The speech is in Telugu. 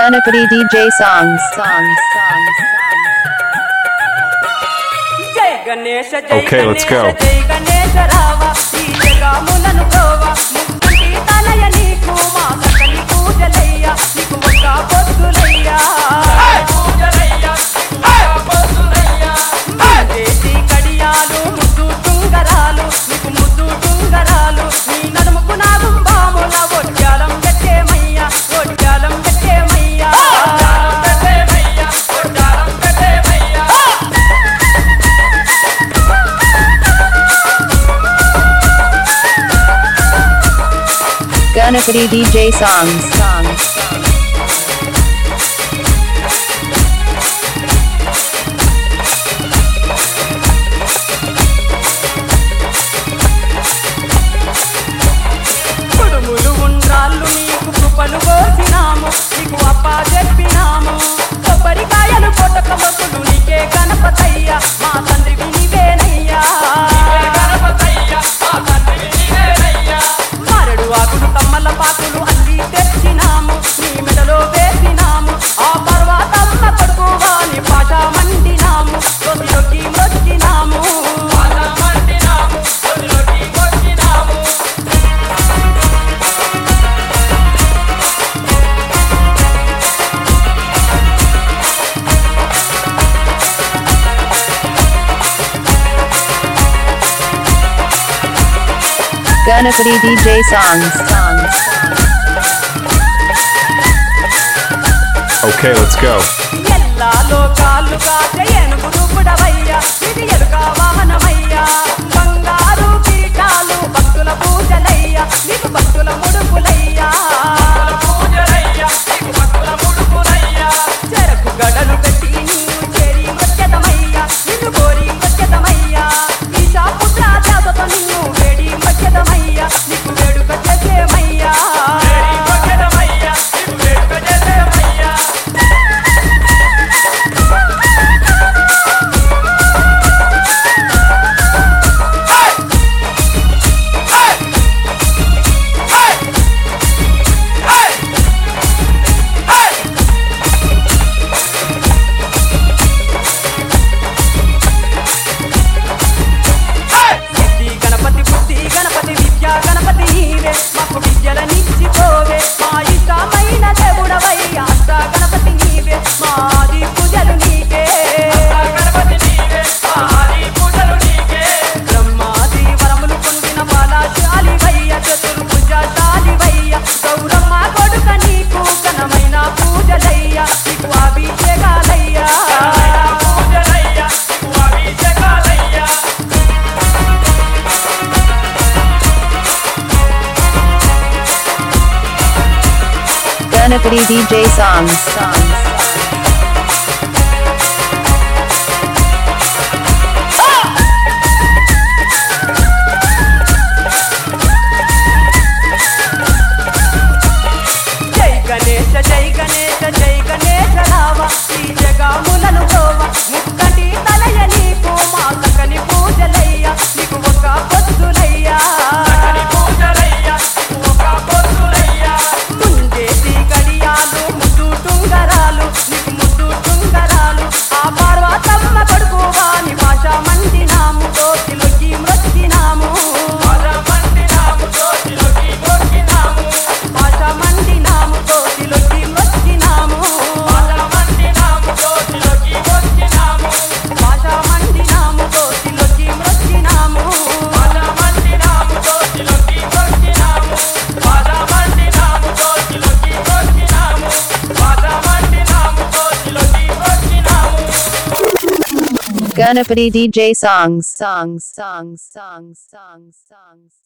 Ganapati DJ songs. జై గణేశ జై Okay, let's go. గణేశ జై గణేశ రావా ఈ జగములను కోవా ముక్తి తనయ నీకు మా సకలి పూజలయ్యా నీకు ఒక్క పొద్దులయ్యా చేతి కడియాలు ముద్దు టుంగరాలు నీకు ముద్దు టుంగరాలు నీ నడుముకు నా గుంబాముల ఒడ్యాలం పెట్టేమయ్యా ఒడ్యాలం పెట్టేమయ్యా Ganapati DJ songs. కుడుములు ఉండ్రాళ్ళు నీకు కృపలు కోసినాము నీకు అప్పా చెప్పినాము కొబ్బరికాయలు కొట్టక మొక్కులు నీకే గణపతయ్యా మా తండ్రివి నీవేనయ్యా మారడు ఆకులు కమ్మల పాకులు అల్లి తెచ్చినాము నీ మెడలో వేసినాము ఆ పర్వతమ్మ కొడుకు వాని పాట మండినాము తొలిలోకి మొక్కినాము Ganapati DJ songs. Okay, let's go. ఎల్లా లోకాలుగా జయను గురుపుడవయ్యా ఇది ఎరుక వాహనమయ్యా బంగారు కిరీటాలు భక్తుల పూజలయ్యా నీకు భక్తుల ముడుపులయ్యా చెరకు గడలు కట్టి నీవు చేరి వచ్చదమయ్యా నిన్ను కోరి వచ్చదమయ్యా ఈశా పుత్ర జాతతో నిన్ను వేడి వచ్చదమయ్యా నీకు వేడుక చేసేమయ్యా సిద్ధి గణపతి బుద్ధి గణపతి విద్య గణపతి నీవే మాకు విద్యలనిచ్చిపోవే మా ఇష్టమైన దేవుడవయ్యా అష్ట గణపతి నీవే మాది పూజలు నీకే బ్రహ్మాది వరములు పొందిన బాలాశాలివయ్య చతుర్భుజశాలివయ్య గౌరమ్మ కొడుక నీకు ఘనమైన పూజలయ్యా నీకు అభిషేకాలయ్యా Ganapati DJ songs. జై గణేశ జై గణేశ జై గణేశ రావా ఈ జగములను గోవా ముక్కటి తలయ నీకు మా సకలి పూజలయ్యా నీకు ఒక పొద్దులయ్యా ముంజేసి కడియాలు ముద్దు టుంగరాలు నీకు ముద్దు టుంగరాలు ఆ పార్వతమ్మ కొడుకు వాని భాష మండినాము దోసిలోకి మ్రొక్కినాము భాష మండినాము దోసిలోకి మ్రొక్కినాము భాష మండినాము దోసిలోకి మ్రొక్కినాము Ganapati DJ songs.